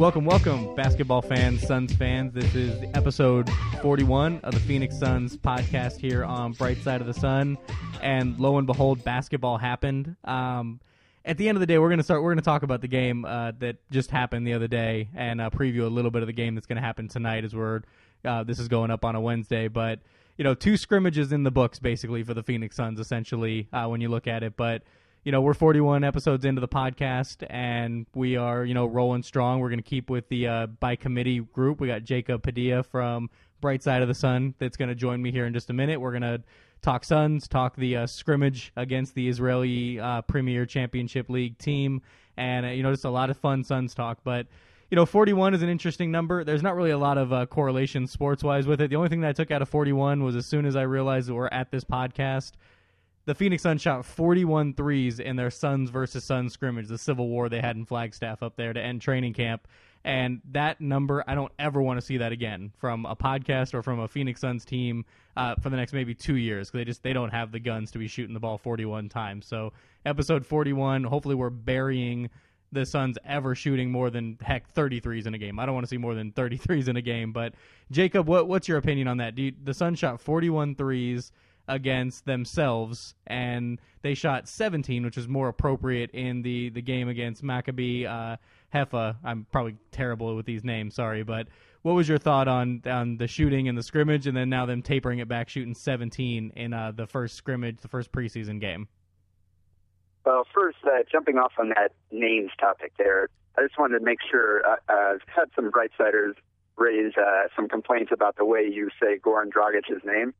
Welcome, basketball fans, Suns fans. This is episode 41 of the Phoenix Suns podcast here on Bright Side of the Sun. And lo and behold, basketball happened. At the end of the day, we're going to talk about the game that just happened the other day and preview a little bit of the game that's going to happen tonight as this is going up on a Wednesday. But, two scrimmages in the books, basically, for the Phoenix Suns, essentially, when you look at it. But we're 41 episodes into the podcast, and we are, rolling strong. We're going to keep with the by committee group. We got Jacob Padilla from Bright Side of the Sun that's going to join me here in just a minute. We're going to talk Suns, talk the scrimmage against the Israeli Premier Championship League team, and, just a lot of fun Suns talk. But, 41 is an interesting number. There's not really a lot of correlation sports-wise with it. The only thing that I took out of 41 was as soon as I realized that we're at this podcast, the Phoenix Suns shot 41 threes in their Suns versus Suns scrimmage, the civil war they had in Flagstaff up there to end training camp. And that number, I don't ever want to see that again from a podcast or from a Phoenix Suns team for the next maybe 2 years, because they don't have the guns to be shooting the ball 41 times. So episode 41, hopefully we're burying the Suns ever shooting more than, 33s in a game. I don't want to see more than 33s in a game. But Jacob, what's your opinion on that? The Suns shot 41 threes against themselves, and they shot 17, which is more appropriate in the game against Maccabi Haifa. I'm probably terrible with these names, sorry, but what was your thought on the shooting and the scrimmage, and then now them tapering it back, shooting 17 in the first scrimmage, the first preseason game? Well, first, jumping off on that names topic there, I just wanted to make sure I've had some Brightsiders raise some complaints about the way you say Goran Dragic's name.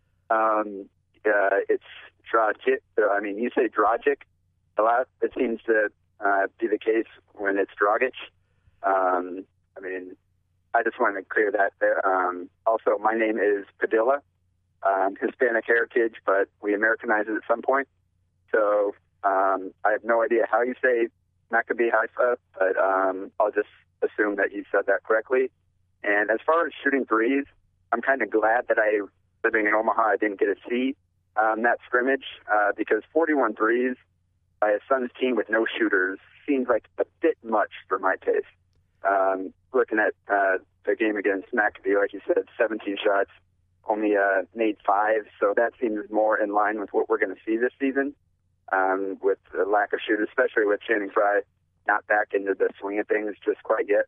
It's Dragic. You say Dragic a lot. It seems to be the case when it's Dragic. I just wanted to clear that there. Also, my name is Padilla. Hispanic heritage, but we Americanized it at some point. So I have no idea how you say Maccabi Haifa, but I'll just assume that you said that correctly. And as far as shooting threes, I'm kind of glad that living in Omaha, I didn't get to see that scrimmage because 41 threes by a Suns team with no shooters seems like a bit much for my taste. Looking at the game against Maccabi, like you said, 17 shots, only made 5, so that seems more in line with what we're going to see this season with the lack of shooters, especially with Channing Frye not back into the swing of things just quite yet.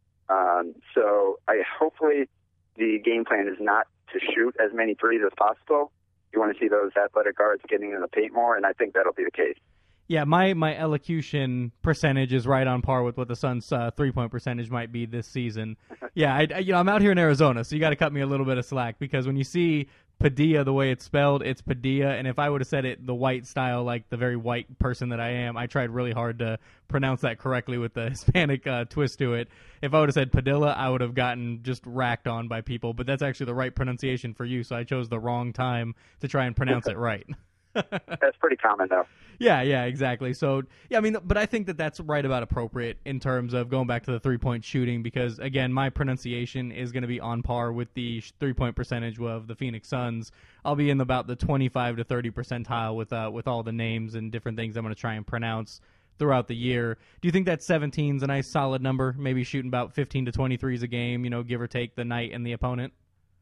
So hopefully the game plan is not to shoot as many threes as possible. You want to see those athletic guards getting in the paint more, and I think that'll be the case. Yeah, my elocution percentage is right on par with what the Suns' three-point percentage might be this season. Yeah, I'm out here in Arizona, so you got to cut me a little bit of slack, because when you see Padilla the way it's spelled, it's Padilla, and if I would have said it the white style, like the very white person that I am, I tried really hard to pronounce that correctly with the Hispanic twist to it. If I would have said Padilla, I would have gotten just racked on by people, but that's actually the right pronunciation for you, so I chose the wrong time to try and pronounce it right. That's pretty common, though. Yeah, exactly. So, but I think that that's right about appropriate in terms of going back to the three-point shooting, because, again, my pronunciation is going to be on par with the three-point percentage of the Phoenix Suns. I'll be in about the 25 to 30 percentile with all the names and different things I'm going to try and pronounce throughout the year. Do you think that 17 is a nice solid number, maybe shooting about 15 to 23s a game, give or take the night and the opponent?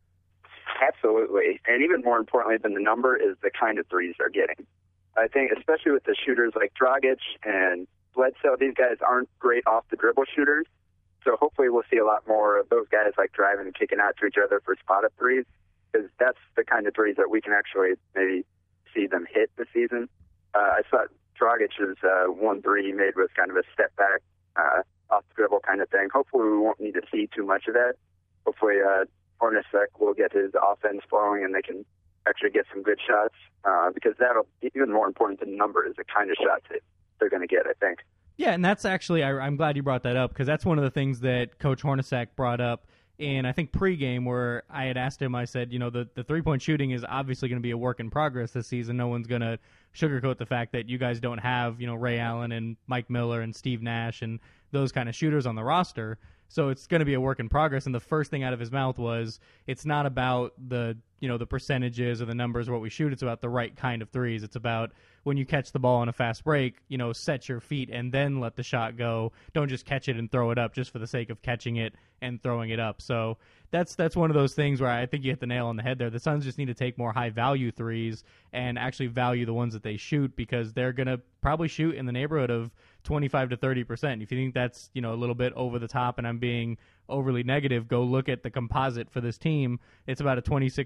Absolutely. And even more importantly than the number is the kind of threes they're getting. I think especially with the shooters like Dragic and Bledsoe, these guys aren't great off-the-dribble shooters. So hopefully we'll see a lot more of those guys like driving and kicking out to each other for spot-up threes, because that's the kind of threes that we can actually maybe see them hit this season. I saw Dragic's 1-3 he made was kind of a step-back, off-the-dribble kind of thing. Hopefully we won't need to see too much of that. Hopefully Hornacek will get his offense flowing and they can actually get some good shots, because that'll be even more important than the number is the kind of shots that they're going to get, I think. Yeah, and that's actually, I'm glad you brought that up, because that's one of the things that Coach Hornacek brought up in, I think, pregame, where I had asked him, I said, the three-point shooting is obviously going to be a work in progress this season. No one's going to sugarcoat the fact that you guys don't have, Ray Allen and Mike Miller and Steve Nash and those kind of shooters on the roster. So it's going to be a work in progress. And the first thing out of his mouth was, it's not about the the percentages or the numbers, what we shoot. It's about the right kind of threes. It's about when you catch the ball on a fast break, set your feet and then let the shot go. Don't just catch it and throw it up just for the sake of catching it and throwing it up. So that's one of those things where I think you hit the nail on the head there. The Suns just need to take more high-value threes and actually value the ones that they shoot, because they're going to probably shoot in the neighborhood of 25 to 30%. If you think that's a little bit over the top and I'm being overly negative, go look at the composite for this team. It's about a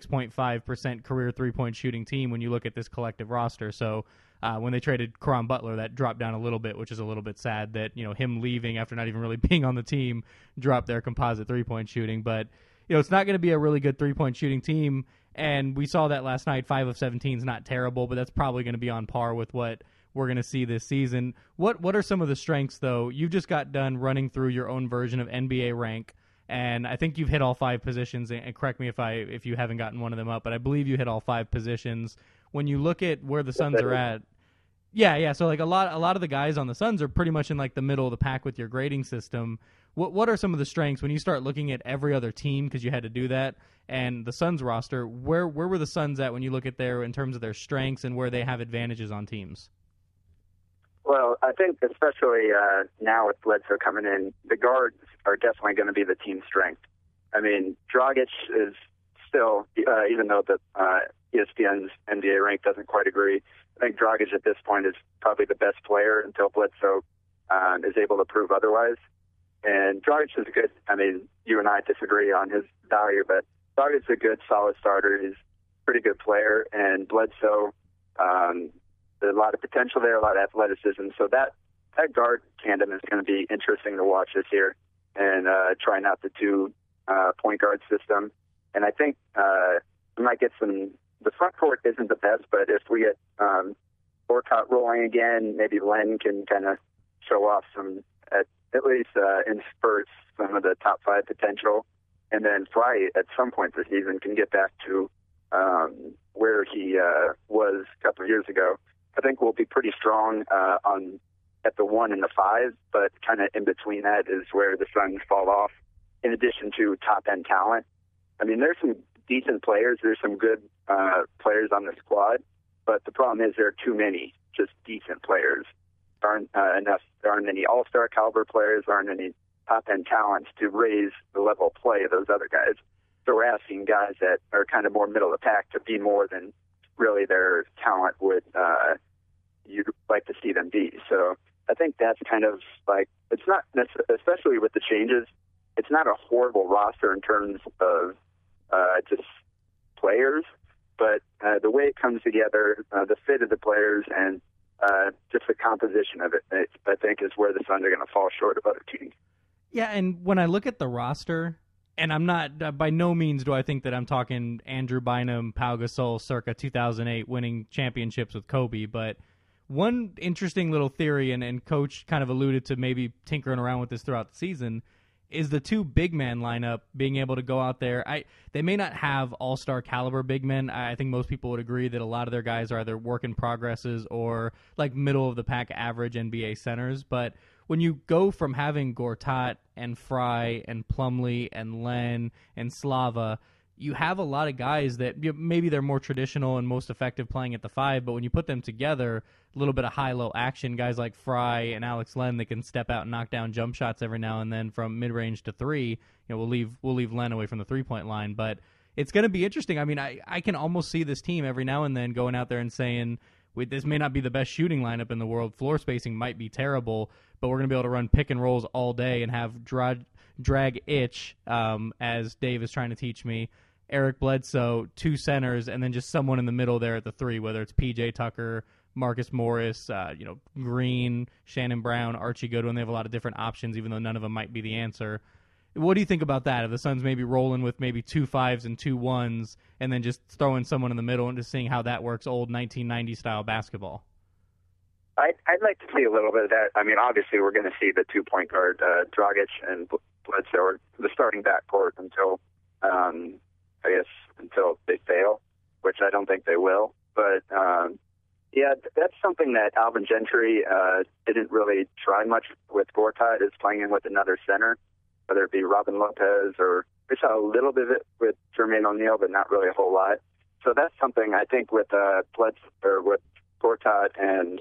26.5% career three-point shooting team when you look at this collective roster. So when they traded Caron Butler, that dropped down a little bit, which is a little bit sad that him leaving after not even really being on the team dropped their composite three-point shooting. But it's not going to be a really good three-point shooting team, and we saw that last night. 5 of 17 is not terrible, but that's probably going to be on par with what we're going to see this season. What are some of the strengths, though? You've just got done running through your own version of NBA rank, and I think you've hit all 5 positions, and correct me if you haven't gotten one of them up, but I believe you hit all 5 positions. When you look at where the Suns are at, yeah. So like a lot of the guys on the Suns are pretty much in like the middle of the pack with your grading system. What are some of the strengths when you start looking at every other team, because you had to do that, and the Suns roster? Where were the Suns at when you look at in terms of their strengths and where they have advantages on teams? Well, I think especially now with Bledsoe coming in, the guards are definitely going to be the team strength. I mean, Dragic is still, even though the ESPN's NBA rank doesn't quite agree, I think Dragic at this point is probably the best player until Bledsoe is able to prove otherwise. And Dragic is good. I mean, you and I disagree on his value, but Dragic is a good, solid starter. He's a pretty good player. And Bledsoe, there's a lot of potential there, a lot of athleticism. So that guard tandem is going to be interesting to watch this year, and trying out the 2 point guard system. And I think we might get the front court isn't the best, but if we get Gortat rolling again, maybe Len can kind of show off some, at least in spurts, some of the top 5 potential. And then Fry, at some point this season, can get back to where he was a couple of years ago. I think we'll be pretty strong at the 1 and the 5, but kind of in between that is where the Suns fall off, in addition to top-end talent. I mean, there's some decent players. There's some good players on the squad, but the problem is there are too many just decent players. There aren't enough. There aren't any all-star caliber players. There aren't any top-end talents to raise the level of play of those other guys. So we're asking guys that are kind of more middle of the pack to be more than really their talent would you'd like to see them be. So I think that's kind of like, it's not, especially with the changes, it's not a horrible roster in terms of just players, but the way it comes together, the fit of the players, and just the composition of it, I think is where the Suns are going to fall short of other teams. Yeah, and when I look at the roster, and I'm not, by no means do I think that I'm talking Andrew Bynum, Pau Gasol circa 2008 winning championships with Kobe, but one interesting little theory, and Coach kind of alluded to maybe tinkering around with this throughout the season, is the 2 big man lineup being able to go out there. They may not have all-star caliber big men. I think most people would agree that a lot of their guys are either work in progresses or like middle of the pack average NBA centers. But when you go from having Gortat and Fry and Plumlee and Len and Slava, you have a lot of guys that maybe they're more traditional and most effective playing at the 5, but when you put them together, a little bit of high-low action, guys like Fry and Alex Len that can step out and knock down jump shots every now and then from mid-range to 3. We'll leave Len away from the three-point line, but it's going to be interesting. I mean, I can almost see this team every now and then going out there and saying, this may not be the best shooting lineup in the world. Floor spacing might be terrible, but we're going to be able to run pick and rolls all day and have drag itch, as Dave is trying to teach me, Eric Bledsoe, 2 centers, and then just someone in the middle there at the 3, whether it's PJ Tucker, Marcus Morris, Green, Shannon Brown, Archie Goodwin. They have a lot of different options, even though none of them might be the answer. What do you think about that? If the Suns maybe rolling with maybe 2 5s and 2 1s, and then just throwing someone in the middle and just seeing how that works, old 1990 style basketball? I'd like to see a little bit of that. I mean, obviously, we're going to see the 2 point guard, Dragic and Bledsoe, or the starting backcourt until until they fail, which I don't think they will. But yeah, that's something that Alvin Gentry didn't really try much with Gortat, is playing in with another center, whether it be Robin Lopez or we saw a little bit of it with Jermaine O'Neal, but not really a whole lot. So that's something I think with with Gortat and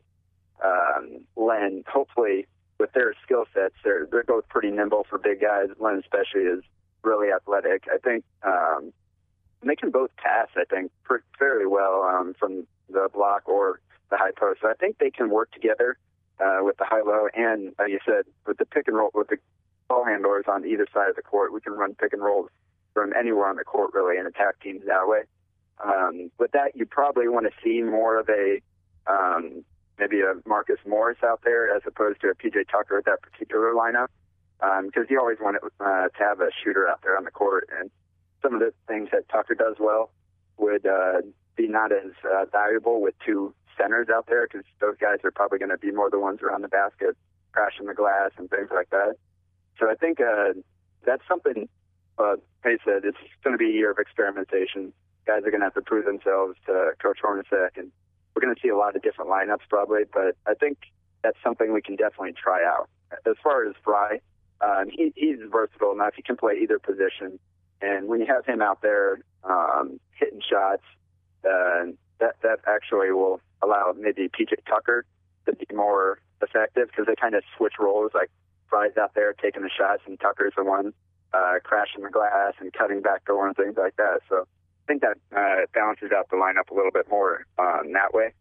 Len, hopefully with their skill sets, they're both pretty nimble for big guys. Len especially is really athletic. I think they can both pass, I think, fairly well from the block or the high post. So I think they can work together with the high-low, and like you said, with the pick and roll, with the ball handlers on either side of the court, we can run pick and rolls from anywhere on the court, really, and attack teams that way. With that, you probably want to see more of maybe a Marcus Morris out there as opposed to a PJ Tucker at that particular lineup, because you always want to have a shooter out there on the court, and some of the things that Tucker does well would be not as valuable with two centers out there, because those guys are probably going to be more the ones around the basket, crashing the glass and things like that. So I think that's something, like I said, it's going to be a year of experimentation. Guys are going to have to prove themselves to Coach Hornacek, and we're going to see a lot of different lineups probably, but I think that's something we can definitely try out. As far as Fry, he's versatile enough. He can play either position, and when you have him out there hitting shots, that actually will allow maybe PJ Tucker to be more effective, because they kind of switch roles. Like Fry's out there taking the shots, and Tucker's the one crashing the glass and cutting back door and things like that. So I think that balances out the lineup a little bit more that way.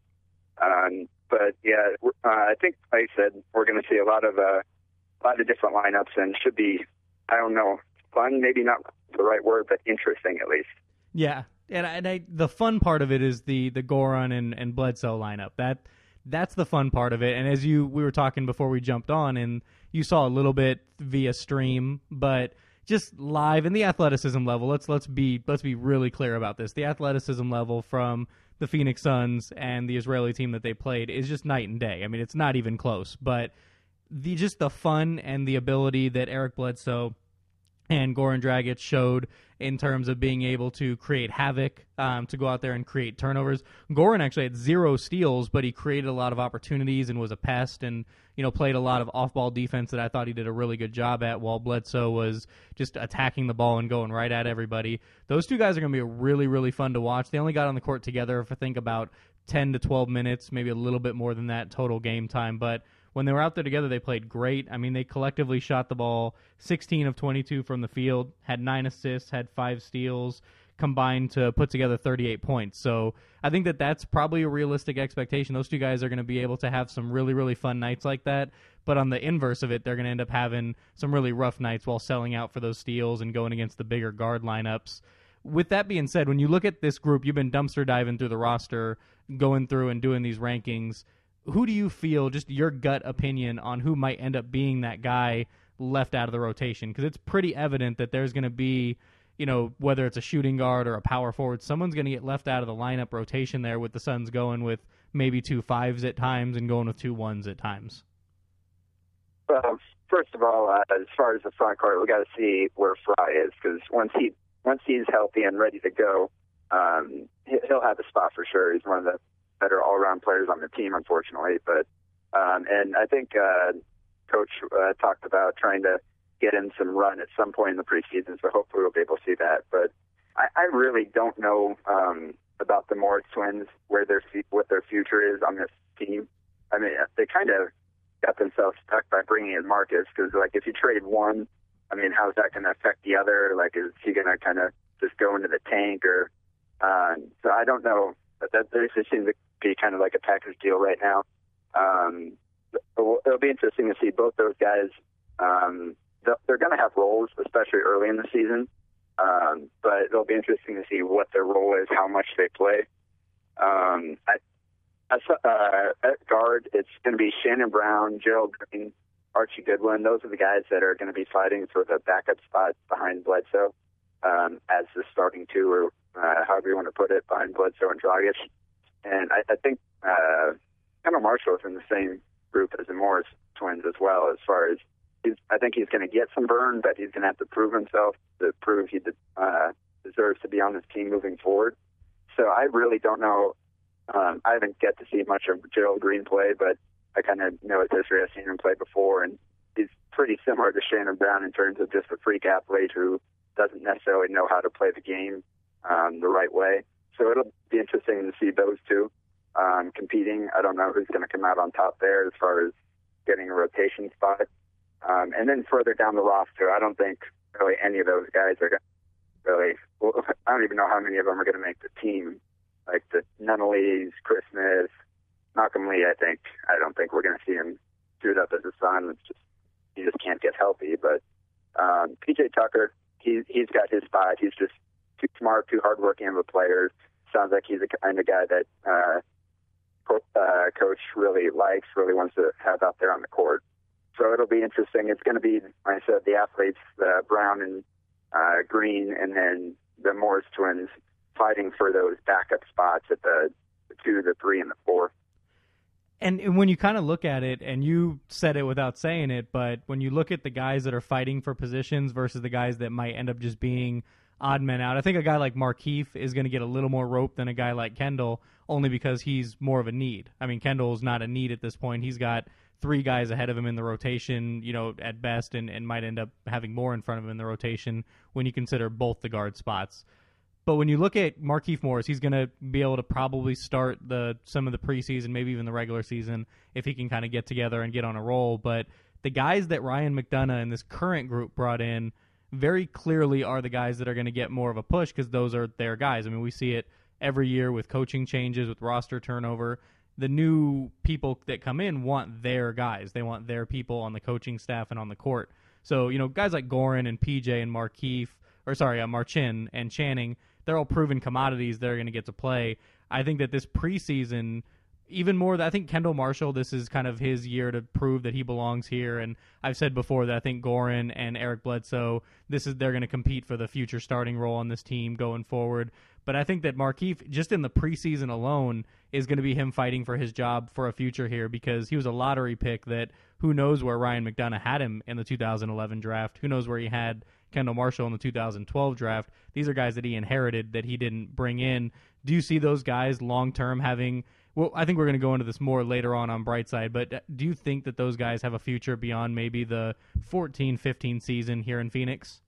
But yeah, I think, like I said, we're going to see a lot of different lineups, and should be, I don't know, fun, maybe not the right word, but interesting at least. Yeah, and the fun part of it is the Goran and Bledsoe lineup. That's the fun part of it. And as we were talking before we jumped on, and you saw a little bit via stream, but just live and the athleticism level. Let's be really clear about this. The athleticism level from the Phoenix Suns and the Israeli team that they played is just night and day. I mean, it's not even close. But just the fun and the ability that Eric Bledsoe and Goran Dragic showed in terms of being able to create havoc, to go out there and create turnovers. Goran actually had 0 steals, but he created a lot of opportunities and was a pest, and played a lot of off-ball defense that I thought he did a really good job at, while Bledsoe was just attacking the ball and going right at everybody. Those two guys are going to be really, really fun to watch. They only got on the court together for, I think, about 10 to 12 minutes, maybe a little bit more than that total game time, but when they were out there together, they played great. I mean, they collectively shot the ball 16 of 22 from the field, had 9 assists, had 5 steals, combined to put together 38 points. So I think that's probably a realistic expectation. Those two guys are going to be able to have some really, really fun nights like that. But on the inverse of it, they're going to end up having some really rough nights while selling out for those steals and going against the bigger guard lineups. With that being said, when you look at this group, you've been dumpster diving through the roster, going through and doing these rankings. Who do you feel, just your gut opinion on who might end up being that guy left out of the rotation? Because it's pretty evident that there's going to be, whether it's a shooting guard or a power forward, someone's going to get left out of the lineup rotation there, with the Suns going with maybe 2 5s at times and going with 2 1s at times. Well, first of all, as far as the front court, we got to see where Fry is, because once he's healthy and ready to go, he'll have a spot for sure. He's one of the better all-around players on the team, unfortunately. But and I think Coach talked about trying to get in some run at some point in the preseason, so hopefully we'll be able to see that. But I really don't know about the Morris twins, what their future is on this team. I mean, they kind of got themselves stuck by bringing in Marcus, because, like, if you trade one, I mean, how's that going to affect the other? Like, is he going to kind of just go into the tank? Or so I don't know. But there just seems to be kind of like a package deal right now. It'll be interesting to see both those guys. They're going to have roles, especially early in the season. But it'll be interesting to see what their role is, how much they play. At guard, it's going to be Shannon Brown, Gerald Green, Archie Goodwin. Those are the guys that are going to be fighting for the backup spot behind Bledsoe, as the starting two, or however you want to put it, behind Bledsoe and Dragic. And I think Cameron Marshall is in the same group as the Morris twins as well, as far as I think he's going to get some burn, but he's going to have to prove himself to prove he deserves to be on this team moving forward. So I really don't know. I haven't get to see much of Gerald Green play, but I kind of know his history. I've seen him play before, and he's pretty similar to Shannon Brown in terms of just a freak athlete who doesn't necessarily know how to play the game the right way. So it'll be interesting to see those two competing. I don't know who's going to come out on top there as far as getting a rotation spot. And then further down the roster, I don't think really any of those guys are going to really, well, I don't even know how many of them are going to make the team. Like the Nunnallys, Chris Smith, Malcolm Lee, I don't think we're going to see him suit up as a Sun. It's just, he just can't get healthy. But PJ Tucker, he's got his spot. He's just too smart, too hardworking of a player. Sounds like he's the kind of guy that coach really likes, really wants to have out there on the court. So it'll be interesting. It's going to be, like I said, the athletes, Brown and Green, and then the Morris twins fighting for those backup spots at the 2, the 3, and the 4. And when you kind of look at it, and you said it without saying it, but when you look at the guys that are fighting for positions versus the guys that might end up just being odd men out, I think a guy like Markieff is going to get a little more rope than a guy like Kendall, only because he's more of a need. I mean, Kendall's not a need at this point. He's got 3 guys ahead of him in the rotation, at best, and might end up having more in front of him in the rotation when you consider both the guard spots. But when you look at Markieff Morris, he's going to be able to probably start some of the preseason, maybe even the regular season, if he can kind of get together and get on a roll. But the guys that Ryan McDonough and this current group brought in very clearly are the guys that are going to get more of a push because those are their guys. I mean, we see it every year with coaching changes, with roster turnover. The new people that come in want their guys. They want their people on the coaching staff and on the court. So, guys like Goran and PJ and Marcin and Channing, they're all proven commodities that are going to get to play. I think that this preseason, even more, I think Kendall Marshall, this is kind of his year to prove that he belongs here. And I've said before that I think Goran and Eric Bledsoe, they're going to compete for the future starting role on this team going forward. But I think that Markieff, just in the preseason alone, is going to be him fighting for his job for a future here because he was a lottery pick that who knows where Ryan McDonough had him in the 2011 draft. Who knows where he had Kendall Marshall in the 2012 draft. These are guys that he inherited that he didn't bring in. Do you see those guys long-term having – well, I think we're going to go into this more later on Brightside, but do you think that those guys have a future beyond maybe the 14-15 season here in Phoenix?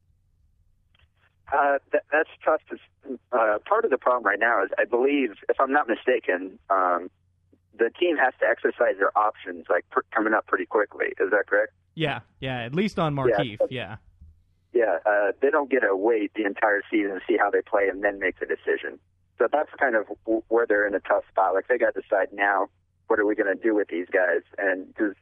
That's tough. Part of the problem right now is I believe, if I'm not mistaken, the team has to exercise their options coming up pretty quickly. Is that correct? Yeah, at least on Markieff, yeah. Yeah, they don't get to wait the entire season to see how they play and then make the decision. So that's kind of where they're in a tough spot. Like, they got to decide now, what are we going to do with these guys? And because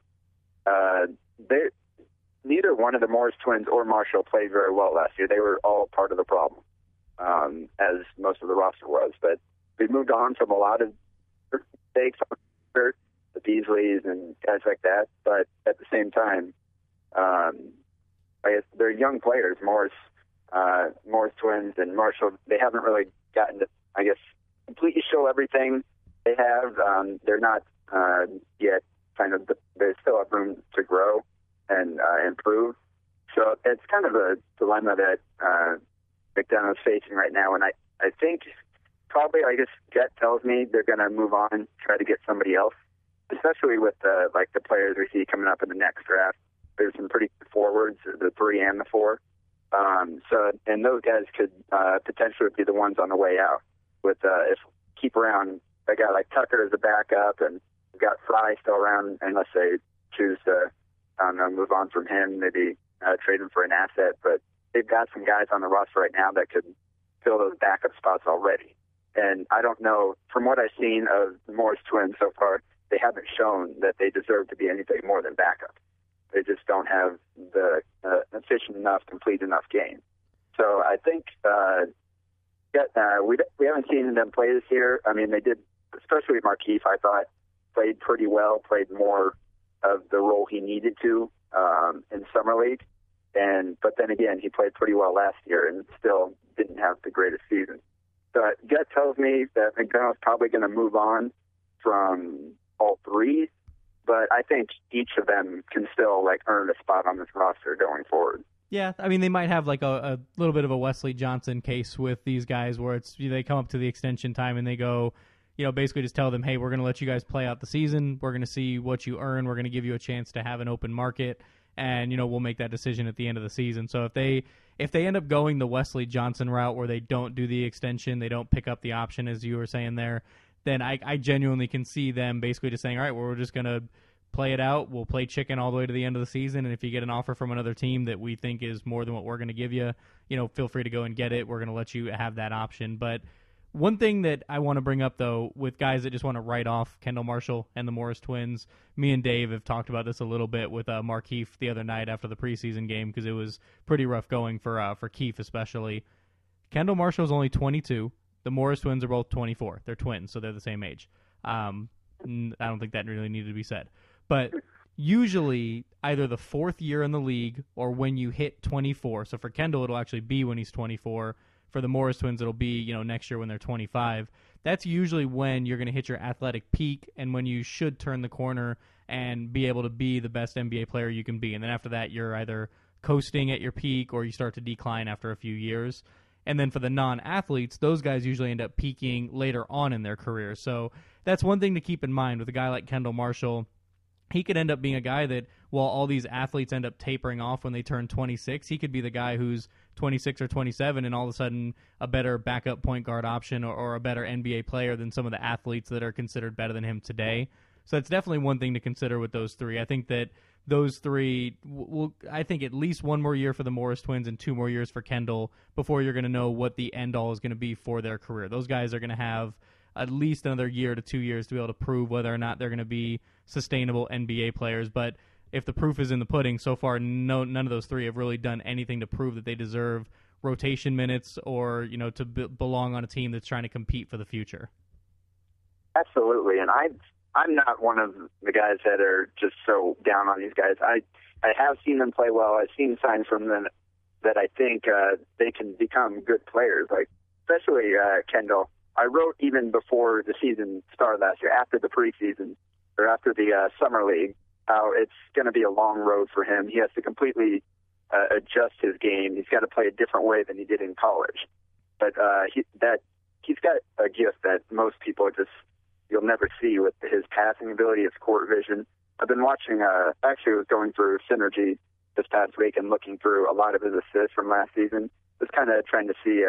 neither one of the Morris twins or Marshall played very well last year. They were all part of the problem, as most of the roster was. But we moved on from a lot of mistakes, the Beasleys and guys like that. But at the same time, I guess they're young players, Morris twins and Marshall. They haven't really gotten to, I guess, completely show everything they have. They're not yet they still have room to grow and improve. So it's kind of a dilemma that McDonough's facing right now. And I think probably, I guess, Jet tells me they're going to move on, try to get somebody else, especially with the players we see coming up in the next draft. There's some pretty good forwards, the 3 and the 4. And those guys could potentially be the ones on the way out. With if keep around a guy like Tucker as a backup, and we've got Fry still around, unless they choose to move on from him, maybe trade him for an asset. But they've got some guys on the roster right now that could fill those backup spots already. And I don't know, from what I've seen of the Morris twins so far, they haven't shown that they deserve to be anything more than backup. They just don't have the efficient enough, complete enough game. So I think we haven't seen them play this year. I mean, they did, especially Markieff, I thought, played pretty well, played more of the role he needed to in Summer League. But then again, he played pretty well last year and still didn't have the greatest season. So Jet tells me that McDonough's probably going to move on from all 3. But I think each of them can still earn a spot on this roster going forward. Yeah, I mean, they might have a little bit of a Wesley Johnson case with these guys where they come up to the extension time and they go, basically just tell them, hey, we're going to let you guys play out the season. We're going to see what you earn. We're going to give you a chance to have an open market. and we'll make that decision at the end of the season. So if they end up going the Wesley Johnson route where they don't do the extension, they don't pick up the option as you were saying there, then I genuinely can see them basically just saying, all right, well, we're just going to play it out. We'll play chicken all the way to the end of the season, and if you get an offer from another team that we think is more than what we're going to give you, feel free to go and get it. We're going to let you have that option. But one thing that I want to bring up, though, with guys that just want to write off Kendall Marshall and the Morris Twins, me and Dave have talked about this a little bit with Mark Keefe the other night after the preseason game because it was pretty rough going for Keefe especially. Kendall Marshall's only 22. The Morris Twins are both 24. They're twins, so they're the same age. I don't think that really needed to be said. But usually either the fourth year in the league or when you hit 24. So for Kendall, it'll actually be when he's 24. For the Morris Twins, it'll be next year when they're 25. That's usually when you're going to hit your athletic peak and when you should turn the corner and be able to be the best NBA player you can be. And then after that, you're either coasting at your peak or you start to decline after a few years. And then for the non-athletes, those guys usually end up peaking later on in their career. So that's one thing to keep in mind with a guy like Kendall Marshall. He could end up being a guy that, while all these athletes end up tapering off when they turn 26, he could be the guy who's 26 or 27 and all of a sudden a better backup point guard option or a better NBA player than some of the athletes that are considered better than him today. So that's definitely one thing to consider with those three. I think that those three I think at least one more year for the Morris Twins and 2 more years for Kendall before you're going to know what the end all is going to be for their career. Those guys are going to have at least another year to 2 years to be able to prove whether or not they're going to be sustainable NBA players. But if the proof is in the pudding, so far none of those three have really done anything to prove that they deserve rotation minutes or to belong on a team that's trying to compete for the future. Absolutely, and I'm not one of the guys that are just so down on these guys. I have seen them play well. I've seen signs from them that I think they can become good players, like especially Kendall. I wrote even before the season started last year, after the preseason or after the summer league, how it's going to be a long road for him. He has to completely adjust his game. He's got to play a different way than he did in college. But he's got a gift that most people you'll never see with his passing ability, his court vision. I've been watching, actually I was going through Synergy this past week and looking through a lot of his assists from last season. Just kind of trying to see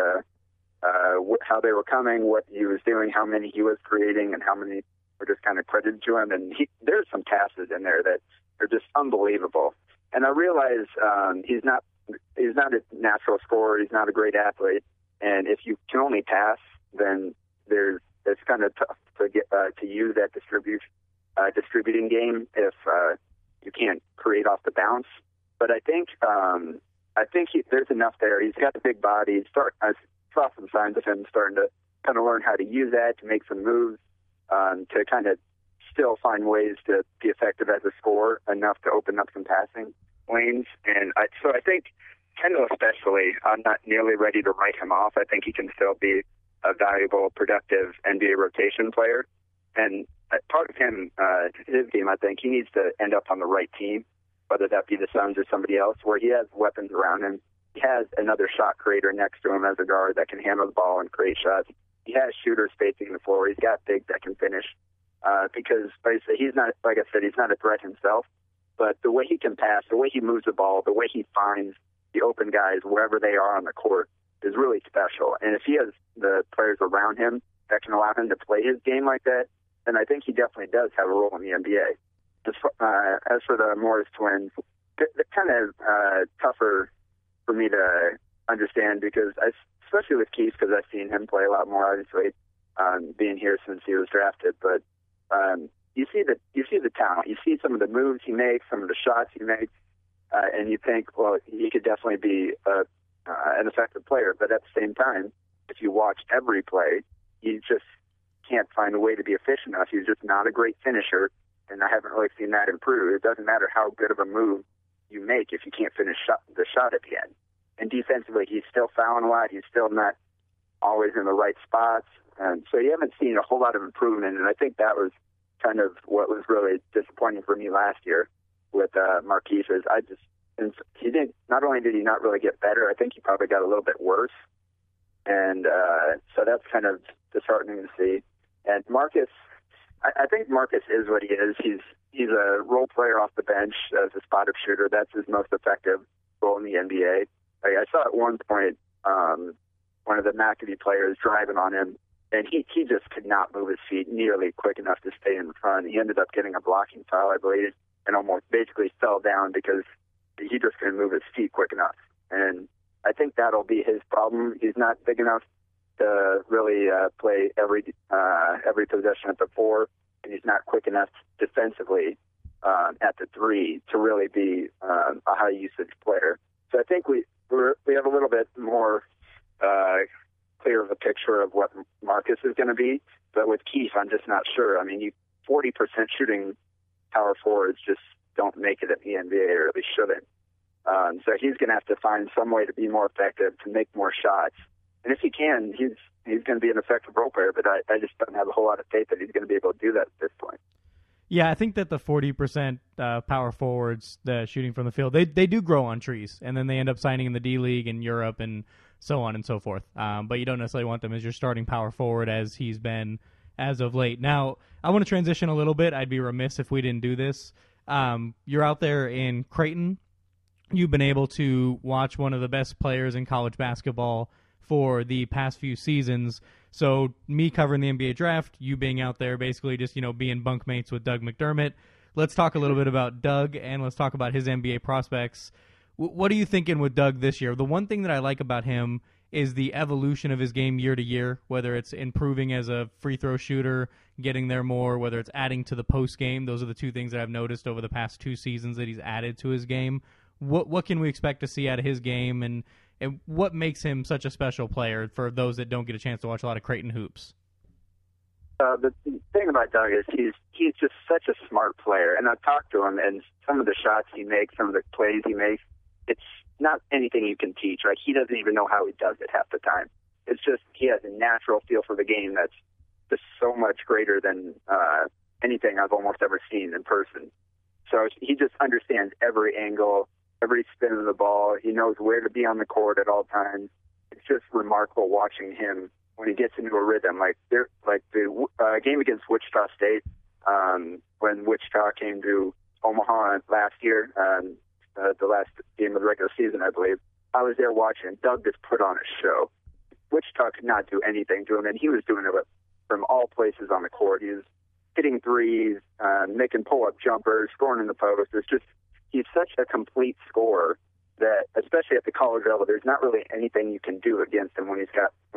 how they were coming, what he was doing, how many he was creating, and how many were just kind of credited to him. And there's some passes in there that are just unbelievable. And I realize he's not a natural scorer. He's not a great athlete. And if you can only pass, then it's kind of tough to get to use that distributing game if you can't create off the bounce. But I think there's enough there. He's got a big body. I saw some signs of him starting to kind of learn how to use that to make some moves, to kind of still find ways to be effective as a scorer, enough to open up some passing lanes. And so I think Kendall especially, I'm not nearly ready to write him off. I think he can still be a valuable, productive NBA rotation player. And part of his game, I think he needs to end up on the right team, whether that be the Suns or somebody else, where he has weapons around him. He has another shot creator next to him as a guard that can handle the ball and create shots. He has shooters spacing the floor. He's got big that can finish. Because he's not, like I said, he's not a threat himself, but the way he can pass, the way he moves the ball, the way he finds the open guys wherever they are on the court is really special. And if he has the players around him that can allow him to play his game like that, then I think he definitely does have a role in the NBA. As for the Morris Twins, they're kind of tougher for me to understand because, especially with Keith, because I've seen him play a lot more, obviously, being here since he was drafted. But you see the talent. You see some of the moves he makes, some of the shots he makes, and you think, well, he could definitely be an effective player. But at the same time, if you watch every play, you just can't find a way to be efficient enough. He's just not a great finisher, and I haven't really seen that improve. It doesn't matter how good of a move you make if you can't finish the shot at the end. And defensively, he's still fouling a lot. He's still not always in the right spots. And so you haven't seen a whole lot of improvement, and I think that was kind of what was really disappointing for me last year with Marquise. Not only did he not really get better, I think he probably got a little bit worse. And so that's kind of disheartening to see. And Marcus, I think Marcus is what he is. he's a role player off the bench as a spot-up shooter. That's his most effective role in the NBA. I saw at one point one of the McAfee players driving on him, and he just could not move his feet nearly quick enough to stay in front. He ended up getting a blocking foul, I believe, and almost basically fell down because he just couldn't move his feet quick enough. And I think that'll be his problem. He's not big enough to really play every possession at the 4, and he's not quick enough defensively at the 3 to really be a high-usage player. So I think we have a little bit more clear of a picture of what Marcus is going to be. But with Keith, I'm just not sure. I mean, 40% shooting power forwards just don't make it in the NBA, or at least shouldn't. So he's going to have to find some way to be more effective, to make more shots. And if he can, he's going to be an effective role player, but I just don't have a whole lot of faith that he's going to be able to do that at this point. Yeah, I think that the 40% power forwards, the shooting from the field, they do grow on trees, and then they end up signing in the D-League and Europe and so on and so forth. But you don't necessarily want them as your starting power forward as he's been as of late. Now, I want to transition a little bit. I'd be remiss if we didn't do this. You're out there in Creighton. You've been able to watch one of the best players in college basketball for the past few seasons. So me covering the NBA draft, you being out there basically just, being bunkmates with Doug McDermott. Let's talk a little bit about Doug, and let's talk about his NBA prospects. What are you thinking with Doug this year? The one thing that I like about him is the evolution of his game year to year, whether it's improving as a free throw shooter, getting there more, whether it's adding to the post game. Those are the two things that I've noticed over the past 2 seasons that he's added to his game. What can we expect to see out of his game, and what makes him such a special player for those that don't get a chance to watch a lot of Creighton hoops? The thing about Doug is he's just such a smart player, and I've talked to him, and some of the shots he makes, some of the plays he makes, it's not anything you can teach. Like, he doesn't even know how he does it half the time. It's just he has a natural feel for the game that's just so much greater than anything I've almost ever seen in person. So he just understands every angle, every spin of the ball. He knows where to be on the court at all times. It's just remarkable watching him when he gets into a rhythm. Like the game against Wichita State, when Wichita came to Omaha last year, the last game of the regular season, I believe. I was there watching. Doug just put on a show. Wichita could not do anything to him, and he was doing it from all places on the court. He was hitting threes, making pull-up jumpers, scoring in the post. It's just, he's such a complete scorer that, especially at the college level, there's not really anything you can do against him when he's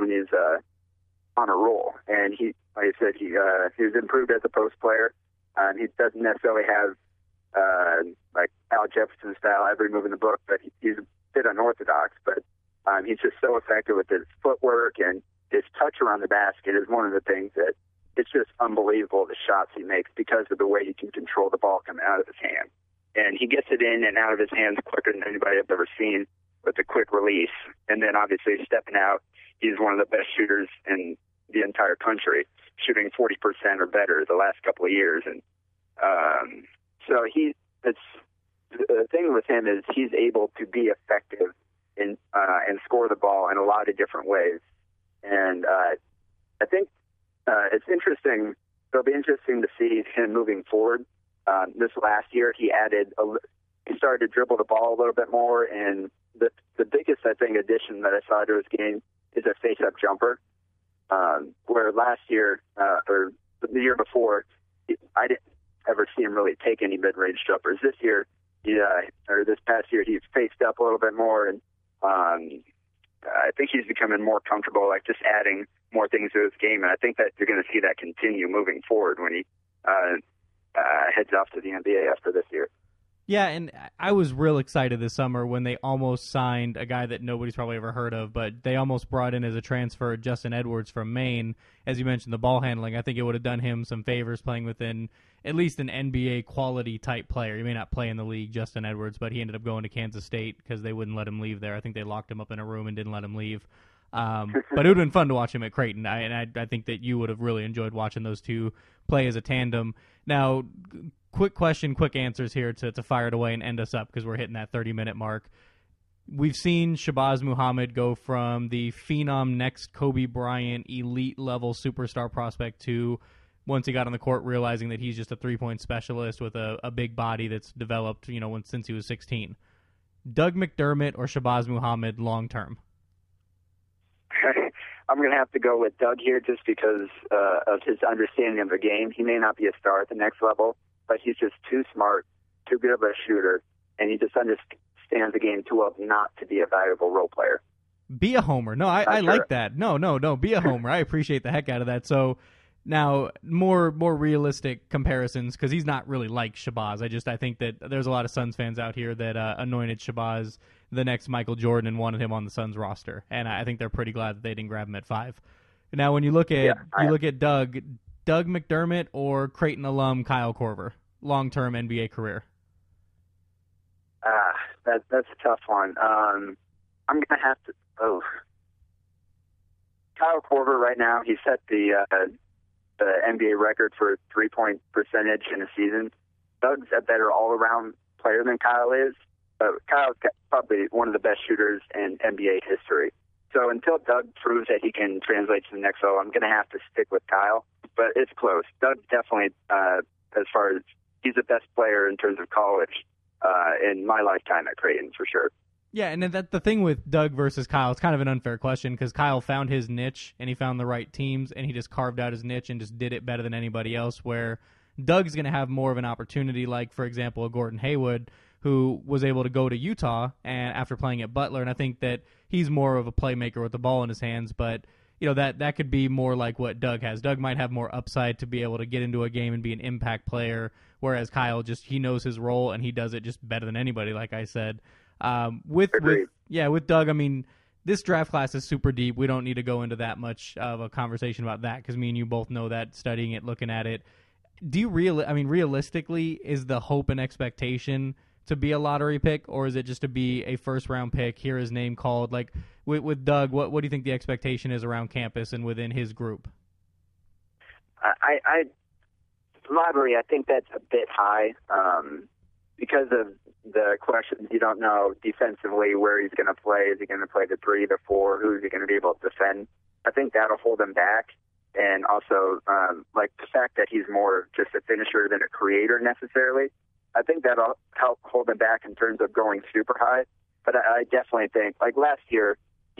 on a roll. And he, like I said, he's improved as a post player. He doesn't necessarily have like Al Jefferson style every move in the book, but he's a bit unorthodox. But he's just so effective with his footwork, and his touch around the basket is one of the things that it's just unbelievable, the shots he makes, because of the way he can control the ball coming out of his hand. And he gets it in and out of his hands quicker than anybody I've ever seen, with a quick release. And then obviously stepping out, he's one of the best shooters in the entire country, shooting 40% or better the last couple of years. And so the thing with him is he's able to be effective and score the ball in a lot of different ways. And I think it's interesting. It'll be interesting to see him moving forward. This last year, he started to dribble the ball a little bit more, and the biggest, I think, addition that I saw to his game is a face-up jumper. Where last year, or the year before, I didn't ever see him really take any mid-range jumpers. This year, or this past year, he's faced up a little bit more, and I think he's becoming more comfortable, like just adding more things to his game. And I think that you're going to see that continue moving forward when he heads off to the NBA after this year. Yeah, and I was real excited this summer when they almost signed a guy that nobody's probably ever heard of, but they almost brought in as a transfer Justin Edwards from Maine. As you mentioned, the ball handling, I think it would have done him some favors playing within at least an NBA quality type player. He may not play in the league, Justin Edwards, but he ended up going to Kansas State because they wouldn't let him leave there. I think they locked him up in a room and didn't let him leave. But it would have been fun to watch him at Creighton, and I think that you would have really enjoyed watching those two play as a tandem. Now, quick question, quick answers here to fire it away and end us up because we're hitting that 30-minute mark. We've seen Shabazz Muhammad go from the phenom next Kobe Bryant elite-level superstar prospect to once he got on the court, realizing that he's just a three-point specialist with a big body that's developed, since he was 16. Doug McDermott or Shabazz Muhammad long term? I'm going to have to go with Doug here just because of his understanding of the game. He may not be a star at the next level, but he's just too smart, too good of a shooter, and he just understands the game too well not to be a valuable role player. Be a homer. No, I like that. No. Be a homer. I appreciate the heck out of that. So now more realistic comparisons, because he's not really like Shabazz. I think that there's a lot of Suns fans out here that anointed Shabazz the next Michael Jordan and wanted him on the Suns roster, and I think they're pretty glad that they didn't grab him at 5. Now, when you look at Doug McDermott or Creighton alum Kyle Korver, long-term NBA career. That's a tough one. I'm gonna have to. Kyle Korver right now, he set the NBA record for 3-point percentage in a season. Doug's a better all-around player than Kyle is. Kyle's probably one of the best shooters in NBA history. So until Doug proves that he can translate to the next level, I'm going to have to stick with Kyle. But it's close. Doug's definitely, as far as he's the best player in terms of college in my lifetime at Creighton, for sure. Yeah, and the thing with Doug versus Kyle, it's kind of an unfair question because Kyle found his niche and he found the right teams and he just carved out his niche and just did it better than anybody else, where Doug's going to have more of an opportunity, like, for example, a Gordon Hayward, who was able to go to Utah and after playing at Butler, and I think that he's more of a playmaker with the ball in his hands, but that could be more like what Doug has. Doug might have more upside to be able to get into a game and be an impact player, whereas Kyle he knows his role and he does it just better than anybody, like I said. With Doug, I mean, this draft class is super deep. We don't need to go into that much of a conversation about that because me and you both know that, studying it, looking at it. Do you realistically, is the hope and expectation to be a lottery pick, or is it just to be a first-round pick, hear his name called? Like, with Doug, what do you think the expectation is around campus and within his group? Lottery, I think that's a bit high because of the questions. You don't know defensively where he's going to play. Is he going to play the 3, the 4? Who is he going to be able to defend? I think that'll hold him back. And also, like the fact that he's more just a finisher than a creator necessarily, I think that'll help hold him back in terms of going super high. But I definitely think, like last year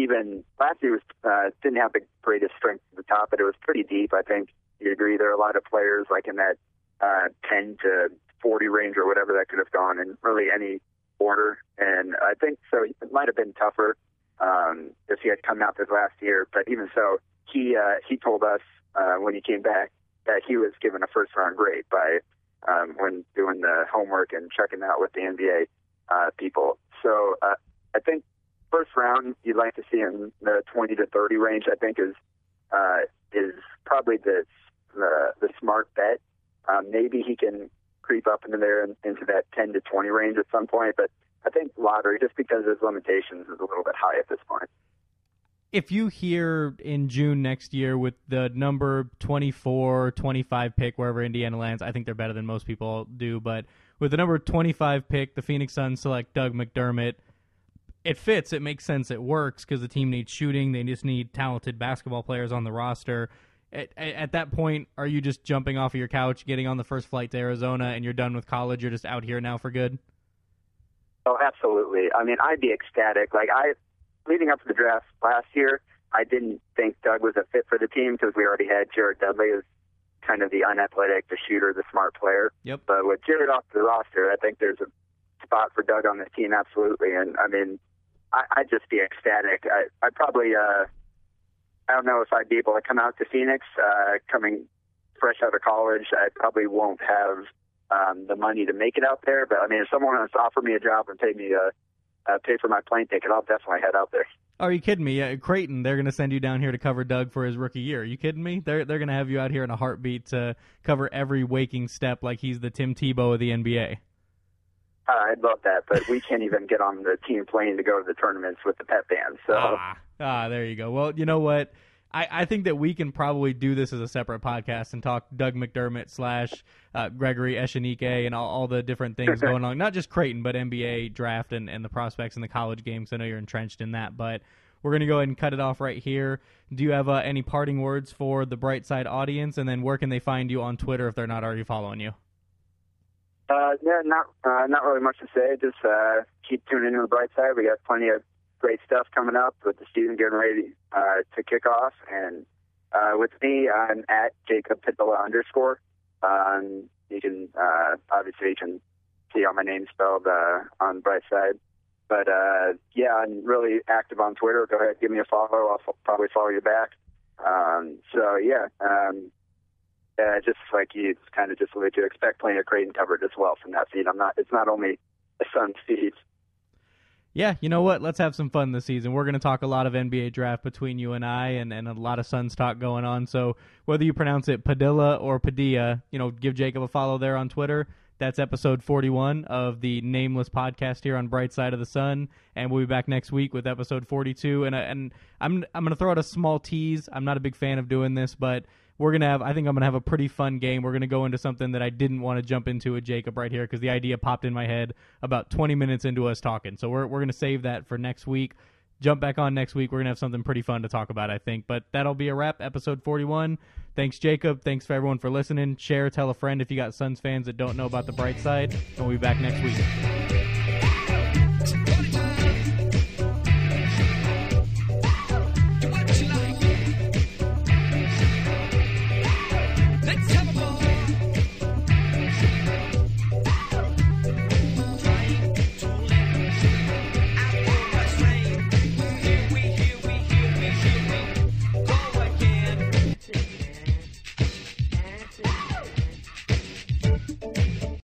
was didn't have the greatest strength at the top, but it was pretty deep. I think you agree there are a lot of players like in that 10 to 40 range or whatever that could have gone in really any order. And I think so it might have been tougher if he had come out this last year. But even so, he told us when he came back that he was given a first-round grade by when doing the homework and checking out with the NBA people. So I think first round, you'd like to see in the 20 to 30 range, I think is probably the smart bet. Maybe he can creep up into there into that 10 to 20 range at some point, but I think lottery, just because of his limitations, is a little bit high at this point. If you hear in June next year with the number 24, 25 pick, wherever Indiana lands, I think they're better than most people do, but with the number 25 pick, the Phoenix Suns select Doug McDermott. It fits. It makes sense. It works because the team needs shooting. They just need talented basketball players on the roster. At that point, are you just jumping off of your couch, getting on the first flight to Arizona, and you're done with college? You're just out here now for good? Oh, absolutely. I mean, I'd be ecstatic. Leading up to the draft last year, I didn't think Doug was a fit for the team because we already had Jared Dudley as kind of the unathletic, the shooter, the smart player. Yep. But with Jared off the roster, I think there's a spot for Doug on this team, absolutely. And, I mean, I'd just be ecstatic. I'd probably, I don't know if I'd be able to come out to Phoenix coming fresh out of college. I probably won't have the money to make it out there. But, I mean, if someone wants to offer me a job and pay for my plane ticket, I'll definitely head out there. Are you kidding me? Creighton, they're going to send you down here to cover Doug for his rookie year. Are you kidding me? They're going to have you out here in a heartbeat to cover every waking step like he's the Tim Tebow of the NBA. I'd love that, but we can't even get on the team plane to go to the tournaments with the pep band. So there you go. Well, you know what? I think that we can probably do this as a separate podcast and talk Doug McDermott / Gregory Echenike and all the different things going on. Not just Creighton, but NBA draft and the prospects in the college games. I know you're entrenched in that. But we're going to go ahead and cut it off right here. Do you have any parting words for the Brightside audience? And then where can they find you on Twitter if they're not already following you? Yeah, not really much to say. Just keep tuning into the bright side. We got plenty of great stuff coming up with the season getting ready to kick off. And with me, I'm at Jacob Padilla _. You can obviously you can see how my name's spelled on the bright side. But yeah, I'm really active on Twitter. Go ahead, give me a follow. I'll probably follow you back. So yeah. Just like you kind of just alluded to, expect plenty of Creighton coverage as well from that feed. It's not only a Suns feed. Yeah, you know what? Let's have some fun this season. We're going to talk a lot of NBA draft between you and I, and a lot of Suns talk going on. So whether you pronounce it Padilla or Padilla, give Jacob a follow there on Twitter. That's episode 41 of the Nameless podcast here on Bright Side of the Sun, and we'll be back next week with episode 42. And I'm going to throw out a small tease. I'm not a big fan of doing this, but I think I'm going to have a pretty fun game. We're going to go into something that I didn't want to jump into with Jacob right here because the idea popped in my head about 20 minutes into us talking. So we're going to save that for next week. Jump back on next week. We're going to have something pretty fun to talk about, I think. But that'll be a wrap, episode 41. Thanks, Jacob. Thanks for everyone for listening. Share, tell a friend if you got Suns fans that don't know about the bright side. And we'll be back next week.